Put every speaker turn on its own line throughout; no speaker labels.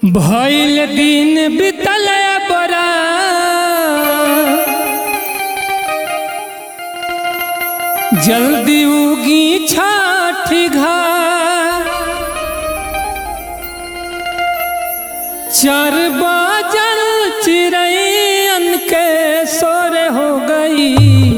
भइल दिन बितल बरा जल्दी उगी छठी घाट। 4 बजल चिड़ैयन के सोर हो गई।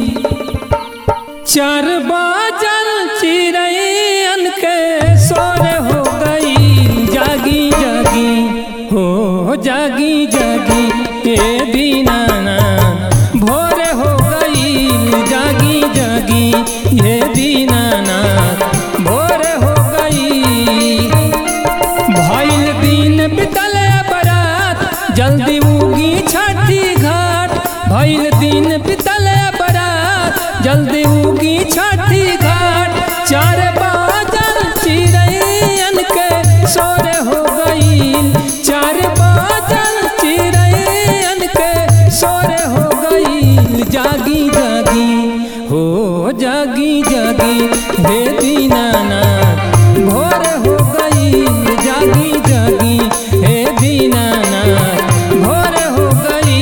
4 बजल चिड़ैयन के सोर हो गई। जागी जागी हो जागी जागी ए दीनानाथ भोर हो गई। जागी जागी ये दीनानाथ भोर हो गई। भइल दिन बितल बरात जल्दी उगी छठी घाट। भइल दिन बितल बरात जल्दी उगी छठी घाट। 4 बजल चिड़ैयन के सोर हो गई। 4 बजल चिड़ैयन के सोर हो गई। जागी जागी हो जागी जागी हे दीनानाथ भोर हो गई। जागी जागी हे दीनानाथ भोर हो गई।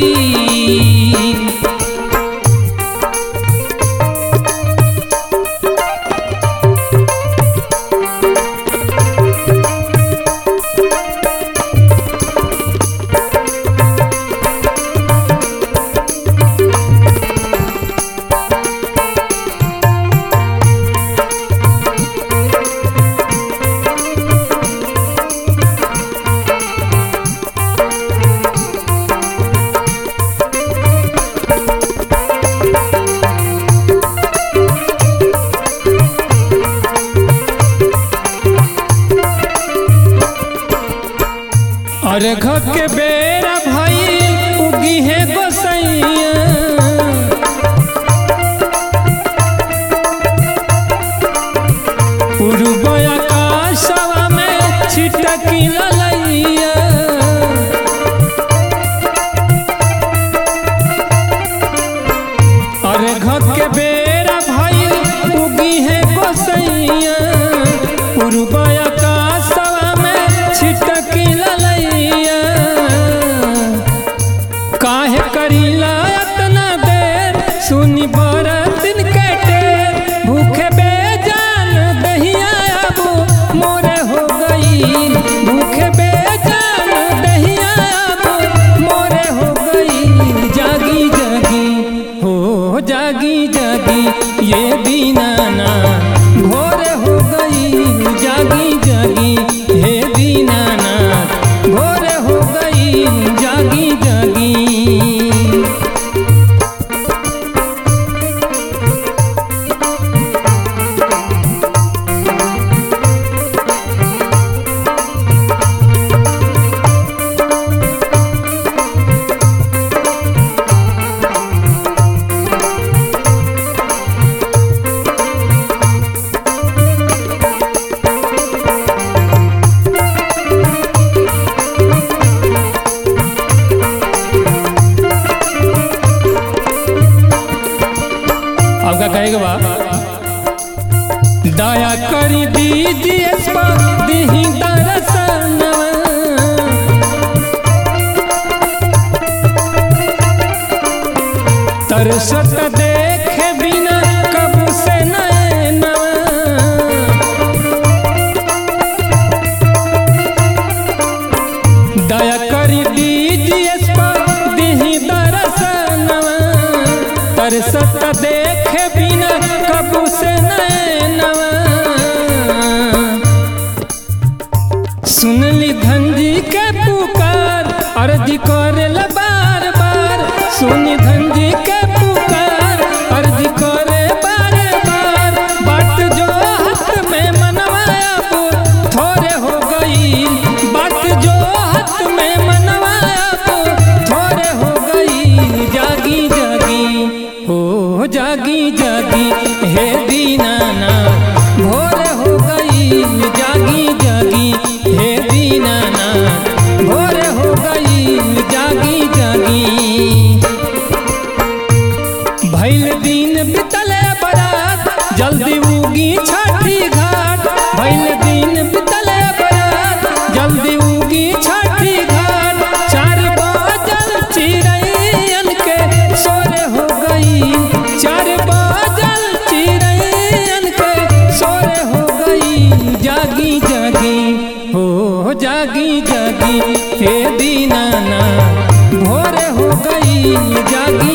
अर्घ के बेरा भइल उगी है गोसैया। पूर्व आकाशवा में छिटकी ललैया। अर्घ के बेरा भइल उगी है गोसैया। पूर्व आकाशवा में छिटकी ललैया। काहे करीला इतना देर सुनी बरतिन के टेर। भूखे बेजान दहिया अब मोरे हो गई। भूखे बेजान दहिया अब मोरे हो गई। जागी जागी हो जागी जागी ये दीनानाथ भोर हो गई। जागी जागी हे दीनानाथ भोर हो गई। जागी जागी आपका कहेगा बा दया करी दीजिए दही दरसनवा। तरसत देखे बिना कबू से नैनवा। दया करी दीजिए दही दरसनवा। तरसत देखे बिना कबू से नैनवा। सुनली धनजी के पुकार अर्जी करेल बार बार। सुनी धनजी के पुकार अर्जी करे बार बार। बाट जो हाथ में मनवा अब थोड़े हो गई। बाट जो हाथ में मनवा अब थोड़े हो गई। जागी जागी हो जागी जागी हे दीनानाथ भोर हो गई। जागी जागी हे दीनानाथ भोर हो गई। जागी जागी जागी जागी हे दीनानाथ भोर हो गई जागी